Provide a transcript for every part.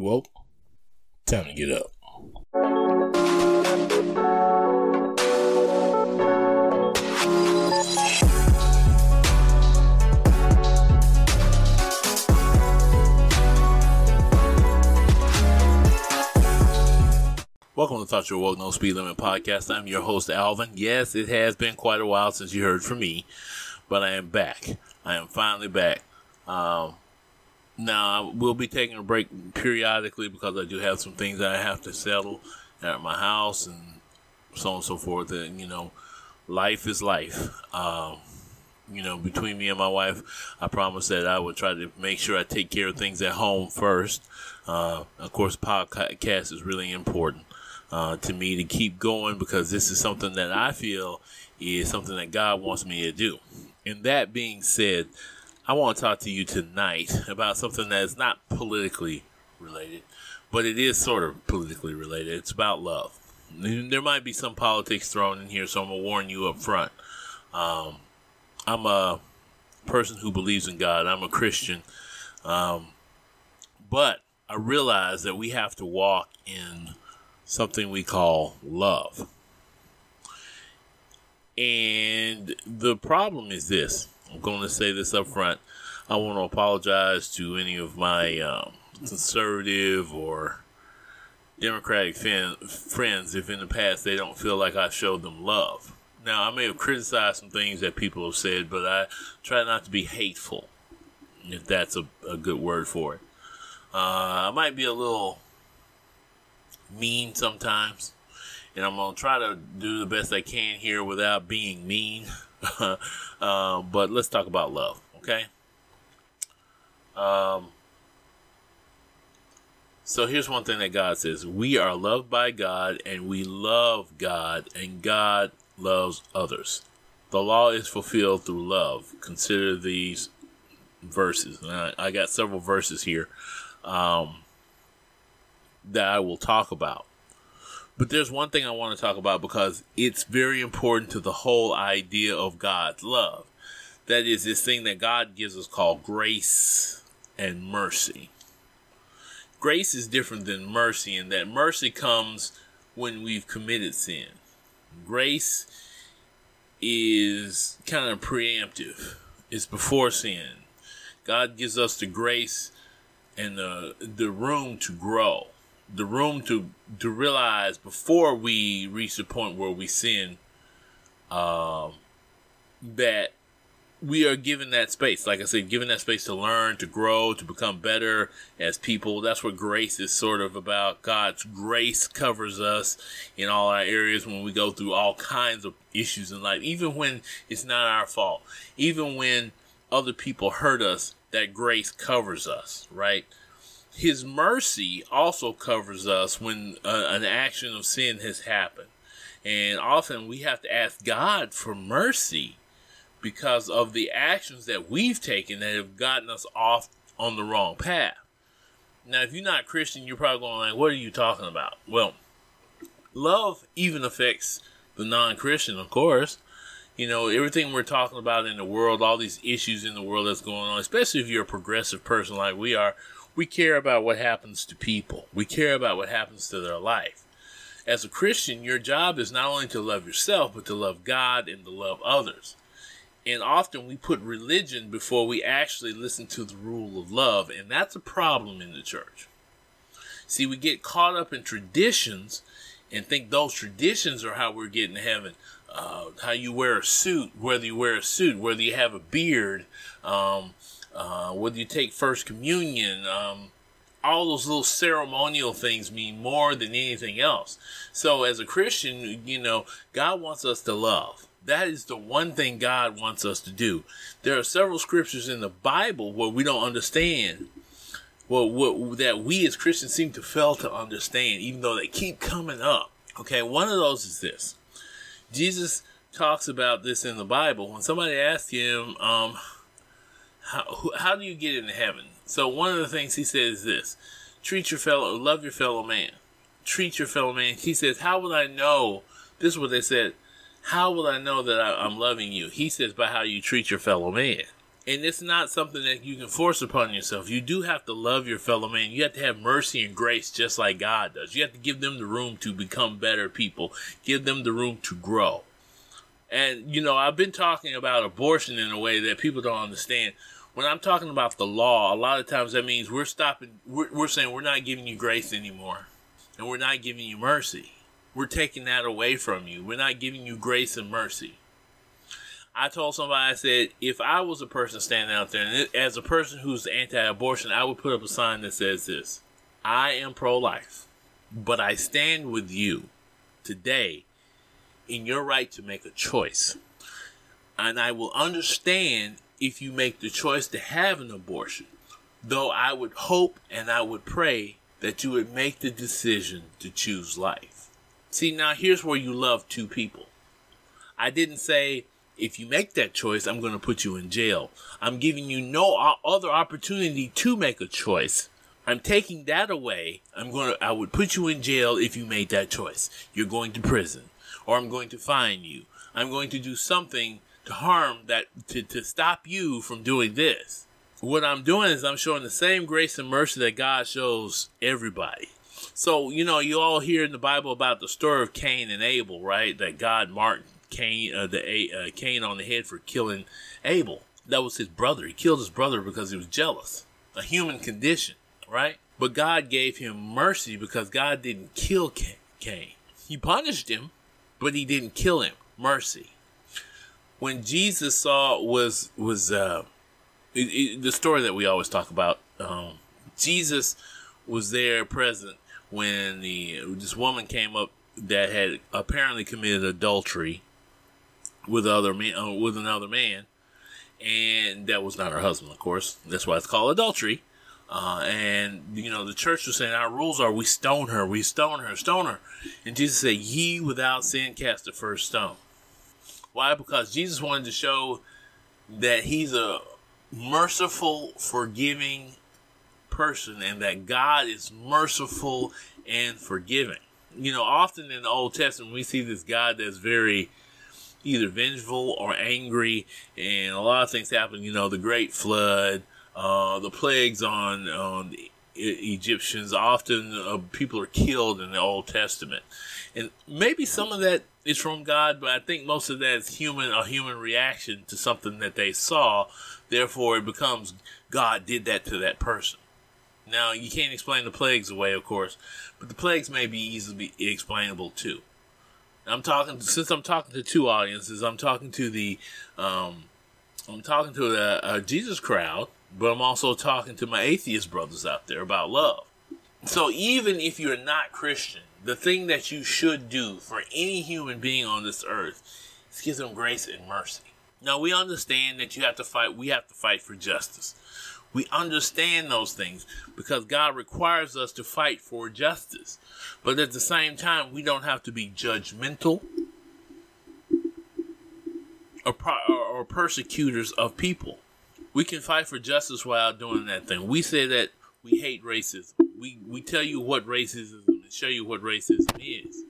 You woke? Time to get up. Welcome to Thought You Woke No Speed Limit Podcast. I'm your host, Alvin. Yes, it has been quite a while since you heard from me, but I am back. I am finally back. Now, I will be taking a break periodically because I do have some things that I have to settle at my house and so on and so forth. And, life is life. Between me and my wife, I promised that I would try to make sure I take care of things at home first. Of course, podcast is really important to me to keep going because this is something that I feel is something that God wants me to do. And that being said, I want to talk to you tonight about something that is not politically related, but it is sort of politically related. It's about love. There might be some politics thrown in here, so I'm going to warn you up front. I'm a person who believes in God. I'm a Christian. But I realize that we have to walk in something we call love. And the problem is this. I'm going to say this up front. I want to apologize to any of my conservative or Democratic friends if in the past they don't feel like I showed them love. Now, I may have criticized some things that people have said, but I try not to be hateful, if that's a good word for it. I might be a little mean sometimes, and I'm going to try to do the best I can here without being mean. But let's talk about love, okay? So here's one thing that God says. We are loved by God, and we love God, and God loves others. The law is fulfilled through love. Consider these verses. I got several verses here that I will talk about. But there's one thing I want to talk about because it's very important to the whole idea of God's love. That is this thing that God gives us called grace and mercy. Grace is different than mercy in that mercy comes when we've committed sin. Grace is kind of preemptive. It's before sin. God gives us the grace and the room to grow. The room to realize before we reach the point where we sin that we are given that space. Like I said, given that space to learn, to grow, to become better as people. That's what grace is sort of about. God's grace covers us in all our areas when we go through all kinds of issues in life. Even when it's not our fault. Even when other people hurt us, that grace covers us, right? His mercy also covers us when an action of sin has happened. And often we have to ask God for mercy because of the actions that we've taken that have gotten us off on the wrong path. Now, if you're not Christian, you're probably going like, what are you talking about? Well, love even affects the non-Christian, of course. Everything we're talking about in the world, all these issues in the world that's going on, especially if you're a progressive person like we are, we care about what happens to people. We care about what happens to their life. As a Christian, your job is not only to love yourself, but to love God and to love others. And often we put religion before we actually listen to the rule of love, and that's a problem in the church. See, we get caught up in traditions and think those traditions are how we're getting to heaven. How you wear a suit, whether you wear a suit, whether you have a beard, whether you take First Communion, all those little ceremonial things mean more than anything else. So as a Christian, God wants us to love. That is the one thing God wants us to do. There are several scriptures in the Bible where we don't understand, that we as Christians seem to fail to understand, even though they keep coming up. Okay, one of those is this. Jesus talks about this in the Bible. When somebody asks him, how do you get into heaven? So one of the things he says is this: love your fellow man. Treat your fellow man. He says, how will I know? This is what they said. How will I know that I'm loving you? He says, by how you treat your fellow man. And it's not something that you can force upon yourself. You do have to love your fellow man. You have to have mercy and grace just like God does. You have to give them the room to become better people. Give them the room to grow. And, I've been talking about abortion in a way that people don't understand. When I'm talking about the law, a lot of times that means we're saying we're not giving you grace anymore. And we're not giving you mercy. We're taking that away from you. We're not giving you grace and mercy. I told somebody, I said, if I was a person standing out there, and as a person who's anti-abortion, I would put up a sign that says this: I am pro-life, but I stand with you today in your right to make a choice. And I will understand if you make the choice to have an abortion, though I would hope and I would pray that you would make the decision to choose life. See, now here's where you love two people. I didn't say, if you make that choice, I'm going to put you in jail. I'm giving you no other opportunity to make a choice. I'm taking that away. I would put you in jail if you made that choice. You're going to prison, or I'm going to fine you. I'm going to do something to harm that, to stop you from doing this. What I'm doing is I'm showing the same grace and mercy that God shows everybody. So, you all hear in the Bible about the story of Cain and Abel, right? That God marked Cain on the head for killing Abel. That was his brother. He killed his brother because he was jealous. A human condition, right? But God gave him mercy because God didn't kill Cain. He punished him, but he didn't kill him. Mercy. When Jesus saw the story that we always talk about, Jesus was there present when this woman came up that had apparently committed adultery with another man, and that was not her husband, of course. That's why it's called adultery. And the church was saying our rules are we stone her. And Jesus said, "Ye without sin cast the first stone." Why? Because Jesus wanted to show that he's a merciful, forgiving person, and that God is merciful and forgiving. Often in the Old Testament, we see this God that's very either vengeful or angry, and a lot of things happen. The great flood, the plagues on the Egyptians. Often people are killed in the Old Testament, and maybe some of that is from God, but I think most of that is a human reaction to something that they saw. Therefore, it becomes God did that to that person. Now, you can't explain the plagues away, of course, but the plagues may be easily explainable too. Since I'm talking to two audiences, I'm talking to the Jesus crowd, but I'm also talking to my atheist brothers out there about love. So even if you're not Christian, the thing that you should do for any human being on this earth is give them grace and mercy. Now, we understand that we have to fight for justice. We understand those things because God requires us to fight for justice. But at the same time, we don't have to be judgmental or persecutors of people. We can fight for justice without doing that thing. We say that we hate racism. We tell you what racism is and show you what racism is.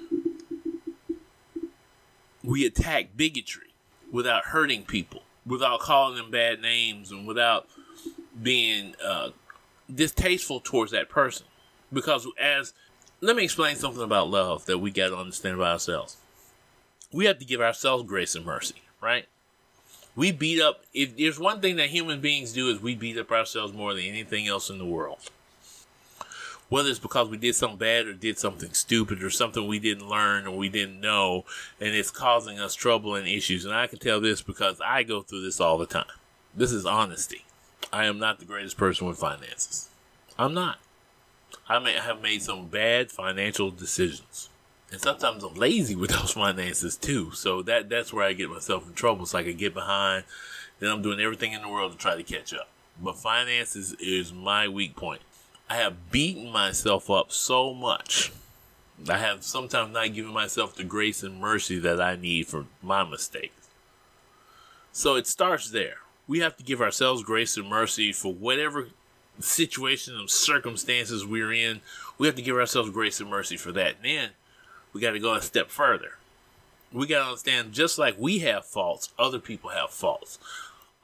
We attack bigotry without hurting people, without calling them bad names, and without being distasteful towards that person. Because let me explain something about love that we got to understand about ourselves. We have to give ourselves grace and mercy, right? We beat up, if there's one thing that human beings do, is we beat up ourselves more than anything else in the world. Whether it's because we did something bad or did something stupid or something we didn't learn or we didn't know, and it's causing us trouble and issues. And I can tell this because I go through this all the time. This is honesty. I am not the greatest person with finances. I'm not. I may have made some bad financial decisions. And sometimes I'm lazy with those finances too. So that's where I get myself in trouble. So I can get behind. Then I'm doing everything in the world to try to catch up. But finances is my weak point. I have beaten myself up so much. I have sometimes not given myself the grace and mercy that I need for my mistakes. So it starts there. We have to give ourselves grace and mercy for whatever situation and circumstances we're in. We have to give ourselves grace and mercy for that. And then we got to go a step further. We got to understand, just like we have faults, other people have faults.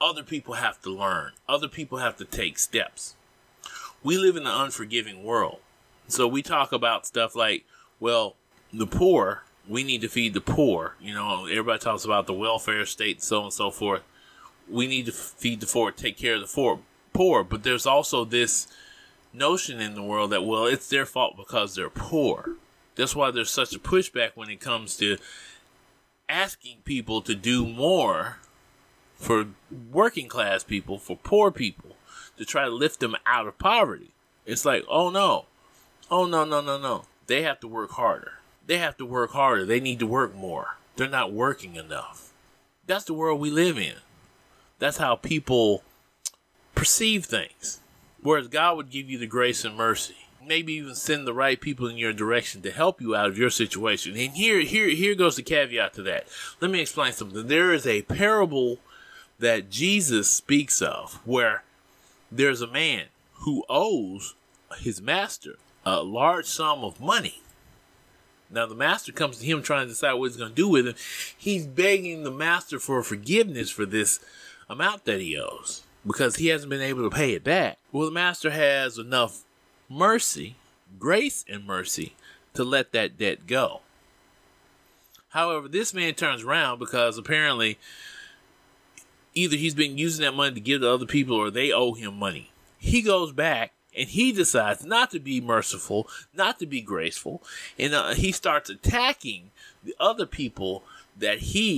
other people have to learn. Other people have to take steps. We live in an unforgiving world. So we talk about stuff like, well, the poor, we need to feed the poor. You know, everybody talks about the welfare state and so on and so forth. We need to feed the poor, take care of the poor. But there's also this notion in the world that, well, it's their fault because they're poor. That's why there's such a pushback when it comes to asking people to do more for working class people, for poor people, to try to lift them out of poverty. It's like, oh no. They have to work harder. They need to work more. They're not working enough. That's the world we live in. That's how people perceive things. Whereas God would give you the grace and mercy. Maybe even send the right people in your direction to help you out of your situation. And here goes the caveat to that. Let me explain something. There is a parable that Jesus speaks of where there's a man who owes his master a large sum of money. Now the master comes to him trying to decide what he's going to do with him. He's begging the master for forgiveness for this amount that he owes because he hasn't been able to pay it back. Well, the master has enough mercy, grace and mercy to let that debt go. However, this man turns around because apparently either he's been using that money to give to other people or they owe him money. He goes back and he decides not to be merciful, not to be graceful, and he starts attacking the other people that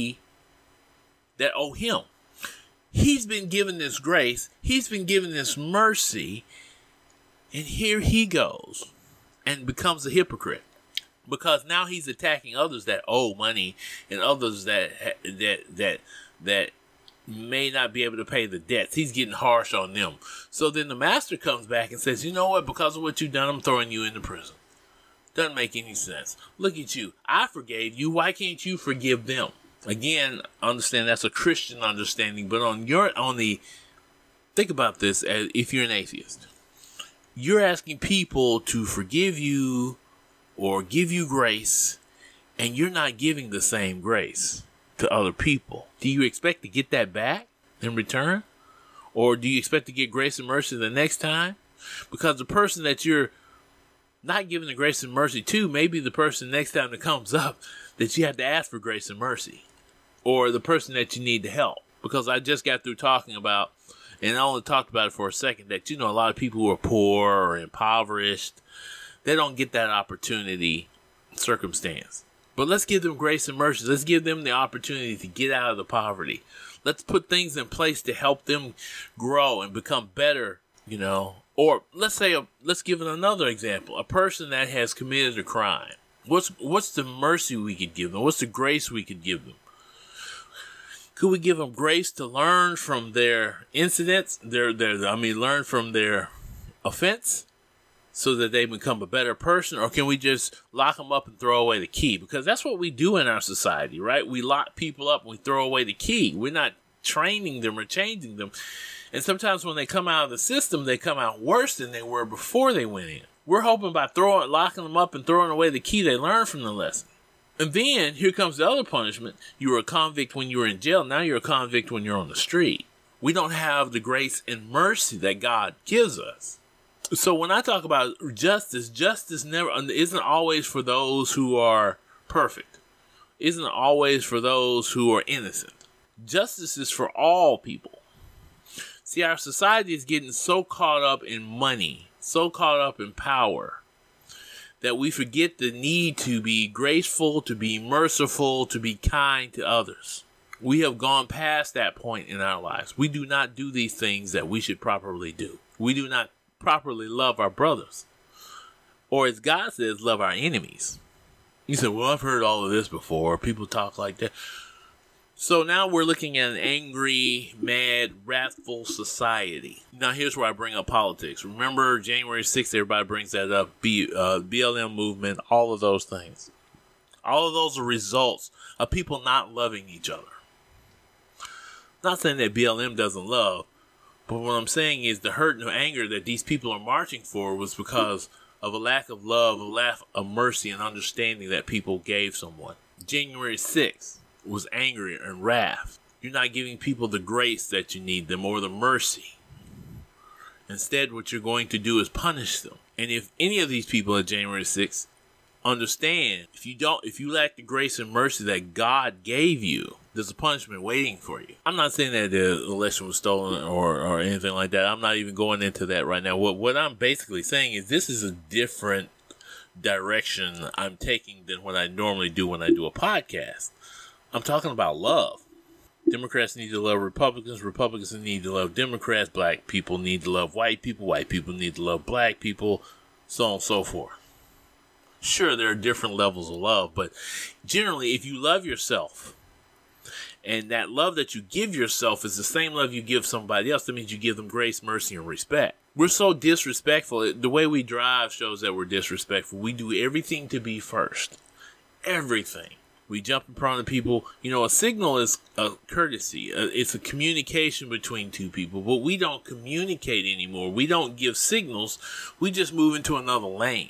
owe him. He's been given this grace, he's been given this mercy, and here he goes and becomes a hypocrite because now he's attacking others that owe money and others that may not be able to pay the debts. He's getting harsh on them. So then the master comes back and says, you know what? Because of what you've done, I'm throwing you into prison. Doesn't make any sense. Look at you. I forgave you. Why can't you forgive them? Again, understand that's a Christian understanding, but think about this as if you're an atheist. You're asking people to forgive you or give you grace, and you're not giving the same grace to other people. Do you expect to get that back in return? Or do you expect to get grace and mercy the next time? Because the person that you're not giving the grace and mercy to may be the person next time that comes up that you have to ask for grace and mercy. Or the person that you need to help. Because I just got through talking about, and I only talked about it for a second, that a lot of people who are poor or impoverished, they don't get that opportunity circumstance. But let's give them grace and mercy. Let's give them the opportunity to get out of the poverty. Let's put things in place to help them grow and become better, Or let's give it another example. A person that has committed a crime. What's the mercy we could give them? What's the grace we could give them? Could we give them grace to learn from their incidents, learn from their offense so that they become a better person? Or can we just lock them up and throw away the key? Because that's what we do in our society, right? We lock people up and we throw away the key. We're not training them or changing them. And sometimes when they come out of the system, they come out worse than they were before they went in. We're hoping by locking them up and throwing away the key, they learn from the lesson. And then here comes the other punishment. You were a convict when you were in jail. Now you're a convict when you're on the street. We don't have the grace and mercy that God gives us. So when I talk about justice never isn't always for those who are perfect. Isn't always for those who are innocent. Justice is for all people. See, our society is getting so caught up in money, so caught up in power, that we forget the need to be graceful, to be merciful, to be kind to others. We have gone past that point in our lives. We do not do these things that we should properly do. We do not properly love our brothers. Or as God says, love our enemies. You say, well, I've heard all of this before. People talk like that. So now we're looking at an angry, mad, wrathful society. Now here's where I bring up politics. Remember January 6th, everybody brings that up. BLM movement, all of those things. All of those are results of people not loving each other. Not saying that BLM doesn't love, but what I'm saying is the hurt and anger that these people are marching for was because of a lack of love, a lack of mercy and understanding that people gave someone. January 6th was anger and wrath. You're not giving people the grace that you need them or the mercy. Instead, what you're going to do is punish them. And if any of these people at January 6th understand, if you lack the grace and mercy that God gave you, there's a punishment waiting for you. I'm not saying that the election was stolen or anything like that. I'm not even going into that right now. What I'm basically saying is this is a different direction I'm taking than what I normally do when I do a podcast. I'm talking about love. Democrats need to love Republicans. Republicans need to love Democrats. Black people need to love white people. White people need to love black people. So on and so forth. Sure, there are different levels of love, but generally, if you love yourself, and that love that you give yourself is the same love you give somebody else, that means you give them grace, mercy, and respect. We're so disrespectful. The way we drive shows that we're disrespectful. We do everything to be first. Everything. We jump in front of people. You know, a signal is a courtesy. It's a communication between two people, but we don't communicate anymore. We don't give signals. We just move into another lane.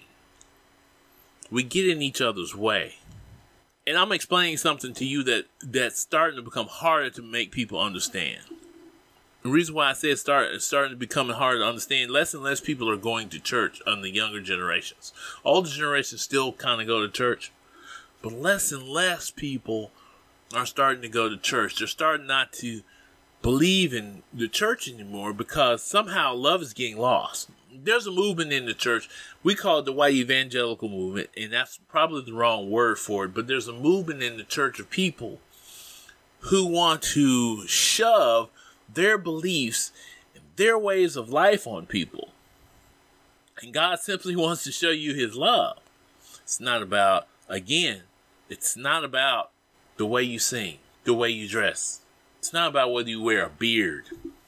We get in each other's way. And I'm explaining something to you that's starting to become harder to make people understand. The reason why I say it's starting to become harder to understand, less and less people are going to church on the younger generations. Older generations still kind of go to church, but less and less people are starting to go to church. They're starting not to believe in the church anymore because somehow love is getting lost. There's a movement in the church. We call it the white evangelical movement, and that's probably the wrong word for it, but there's a movement in the church of people who want to shove their beliefs and their ways of life on people. And God simply wants to show you his love. It's not about, again, it's not about the way you sing, the way you dress. It's not about whether you wear a beard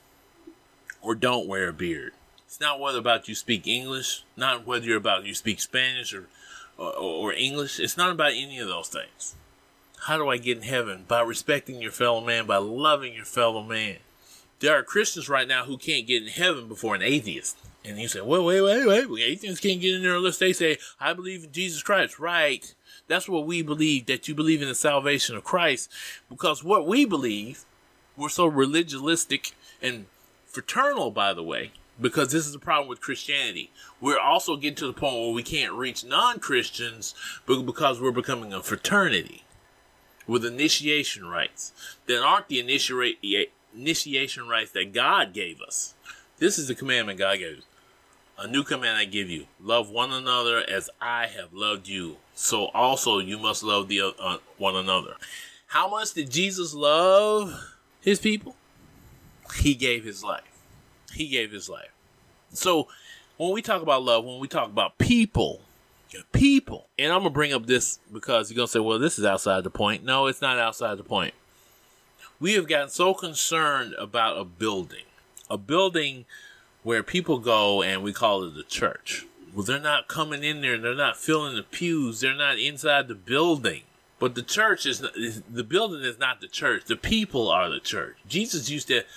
or don't wear a beard. It's not whether about you speak English, not whether you're about you speak Spanish or English. It's not about any of those things. How do I get in heaven? By respecting your fellow man, by loving your fellow man. There are Christians right now who can't get in heaven before an atheist. And you say, well, wait. Atheists can't get in there unless they say, I believe in Jesus Christ. Right. That's what we believe, that you believe in the salvation of Christ. Because what we believe, we're so religioustic and fraternal, by the way. Because this is the problem with Christianity. We're also getting to the point where we can't reach non-Christians because we're becoming a fraternity with initiation rites that aren't the initiation rites that God gave us. This is the commandment God gave us. A new command I give you. Love one another as I have loved you. So also you must love one another. How much did Jesus love his people? He gave his life. He gave his life. So when we talk about love, when we talk about people, and I'm going to bring up this because you're going to say, well, this is outside the point. No, it's not outside the point. We have gotten so concerned about a building where people go and we call it the church. Well, they're not coming in there. They're not filling the pews. They're not inside the building. But the church the building is not the church. The people are the church. Jesus used to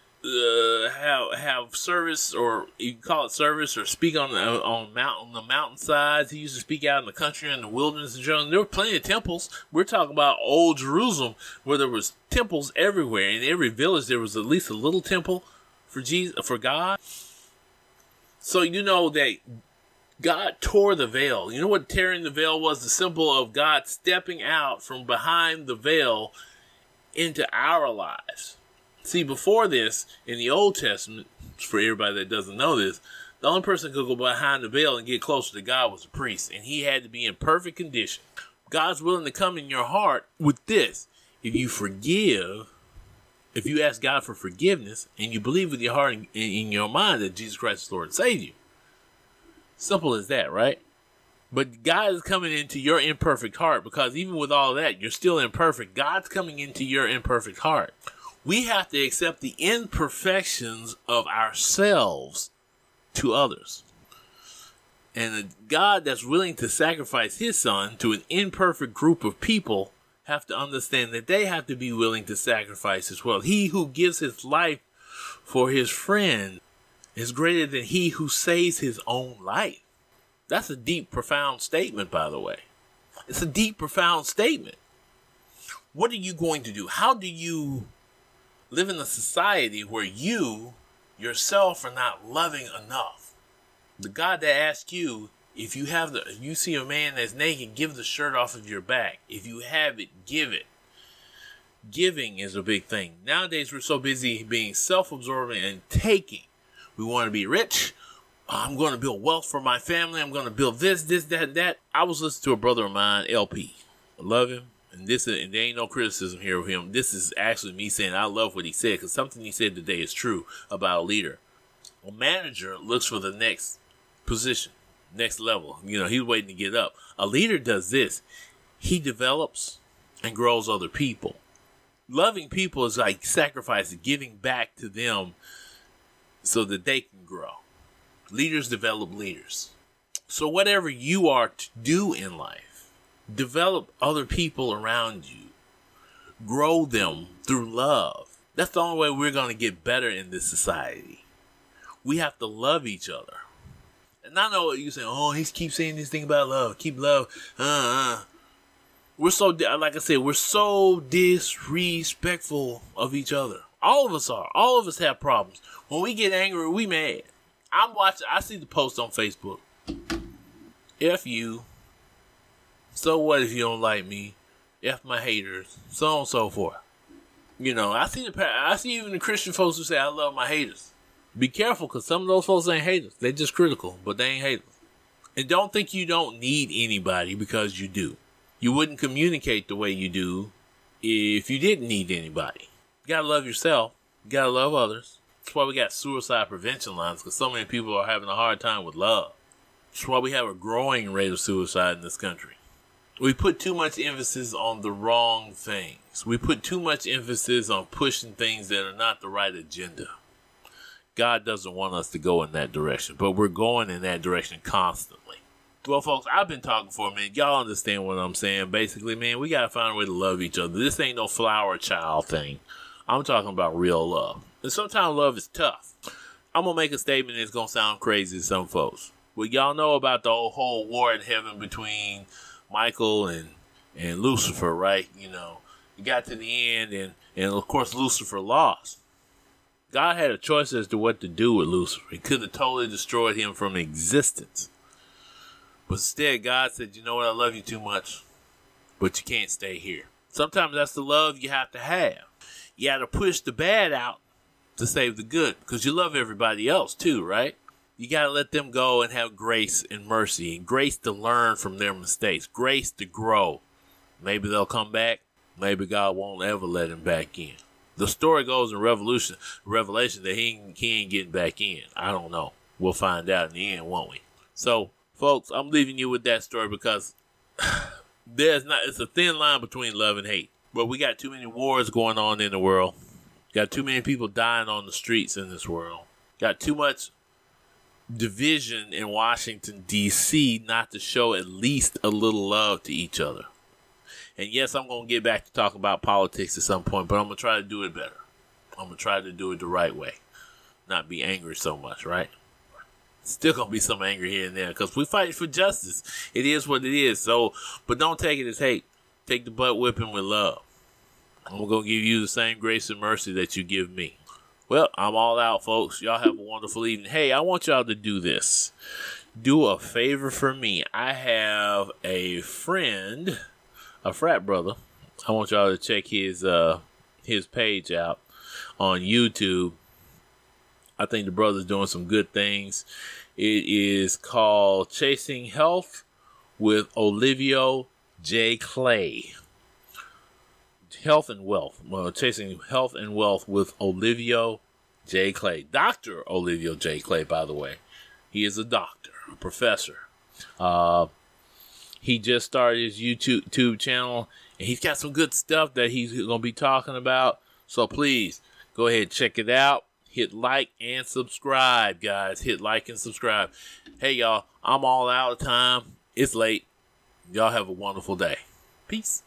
have service, or you can call it service, or speak on the mountainsides. He used to speak out in the country and the wilderness and Jerusalem. There were plenty of temples. We're talking about old Jerusalem, where there was temples everywhere. In every village, there was at least a little temple for God. So you know that God tore the veil. You know what tearing the veil was? The symbol of God stepping out from behind the veil into our lives. See, before this, in the Old Testament, for everybody that doesn't know this, the only person who could go behind the veil and get closer to God was a priest, and he had to be in perfect condition. God's willing to come in your heart with this. If you forgive, if you ask God for forgiveness, and you believe with your heart and in your mind that Jesus Christ is Lord and Savior. Simple as that, right? But God is coming into your imperfect heart, because even with all of that, you're still imperfect. God's coming into your imperfect heart. We have to accept the imperfections of ourselves to others. And a God that's willing to sacrifice his son to an imperfect group of people have to understand that they have to be willing to sacrifice as well. He who gives his life for his friend is greater than he who saves his own life. That's a deep, profound statement, by the way. It's a deep, profound statement. What are you going to do? How do you live in a society where you yourself are not loving enough. The God that asks you, if you see a man that's naked, give the shirt off of your back. If you have it, give it. Giving is a big thing. Nowadays, we're so busy being self-absorbing and taking. We want to be rich. I'm going to build wealth for my family. I'm going to build this, that. I was listening to a brother of mine, LP. I love him. And there ain't no criticism here of him. This is actually me saying I love what he said, because something he said today is true about a leader. A manager looks for the next position, next level. He's waiting to get up. A leader does this. He develops and grows other people. Loving people is like sacrificing, giving back to them so that they can grow. Leaders develop leaders. So whatever you are to do in life, develop other people around you. Grow them through love. That's the only way we're going to get better in this society. We have to love each other. And I know what you're saying. He keeps saying this thing about love. Keep love. We're so, like I said, we're so disrespectful of each other. All of us are. All of us have problems. When we get angry, we mad. I see the post on Facebook. F you. So what if you don't like me? F my haters. So on and so forth. I see even the Christian folks who say, I love my haters. Be careful, because some of those folks ain't haters. They're just critical, but they ain't haters. And don't think you don't need anybody, because you do. You wouldn't communicate the way you do if you didn't need anybody. You gotta love yourself. You gotta love others. That's why we got suicide prevention lines, because so many people are having a hard time with love. That's why we have a growing rate of suicide in this country. We put too much emphasis on the wrong things. We put too much emphasis on pushing things that are not the right agenda. God doesn't want us to go in that direction, but we're going in that direction constantly. Well, folks, I've been talking for a minute. Y'all understand what I'm saying. Basically, man, we got to find a way to love each other. This ain't no flower child thing. I'm talking about real love. And sometimes love is tough. I'm going to make a statement that's going to sound crazy to some folks. Well, y'all know about the whole war in heaven between Michael and Lucifer, right? It got to the end, and of course, Lucifer lost. God had a choice as to what to do with Lucifer. He could have totally destroyed him from existence. But instead, God said, you know what, I love you too much, but you can't stay here. Sometimes that's the love you have to have. You got to push the bad out to save the good, because you love everybody else too, right? You got to let them go and have grace and mercy, and grace to learn from their mistakes, grace to grow. Maybe they'll come back. Maybe God won't ever let them back in. The story goes in Revelation that he ain't getting back in. I don't know. We'll find out in the end, won't we? So, folks, I'm leaving you with that story, because it's a thin line between love and hate. But we got too many wars going on in the world. Got too many people dying on the streets in this world. Got too much division in Washington, D.C. not to show at least a little love to each other. And yes, I'm going to get back to talk about politics at some point, but I'm going to try to do it better. I'm going to try to do it the right way. Not be angry so much, right? Still going to be some anger here and there, because we fight for justice. It is what it is. So, but don't take it as hate. Take the butt whipping with love. I'm going to give you the same grace and mercy that you give me. Well, I'm all out, folks. Y'all have a wonderful evening. Hey, I want y'all to do this. Do a favor for me. I have a friend, a frat brother. I want y'all to check his page out on YouTube. I think the brother's doing some good things. It is called Chasing Health with Olivia J. Clay. Health and Wealth. Chasing Health and Wealth with Olivia J. Clay. Dr. Olivia J. Clay, by the way. He is a doctor, a professor. He just started his YouTube channel, and he's got some good stuff that he's going to be talking about. So please, go ahead and check it out. Hit like and subscribe, guys. Hit like and subscribe. Hey, y'all, I'm all out of time. It's late. Y'all have a wonderful day. Peace.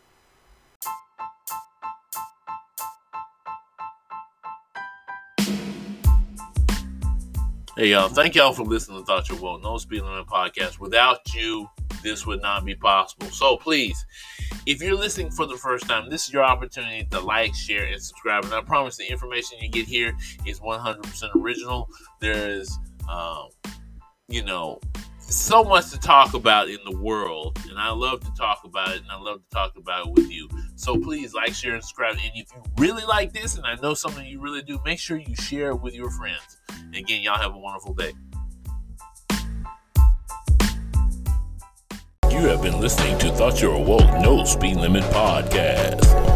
Hey, y'all. Thank y'all for listening to Thought Your Vote No Speed Limit Podcast. Without you, this would not be possible. So please, If you're listening for the first time, this is your opportunity to like, share, and subscribe. And I promise the information you get here is 100% original. There is, so much to talk about in the world, and I love to talk about it, and I love to talk about it with you. So please like, share, and subscribe. And if you really like this, and I know some of you really do, make sure you share it with your friends. And again, y'all have a wonderful day. You have been listening to Thought You Were Woke No Speed Limit Podcast.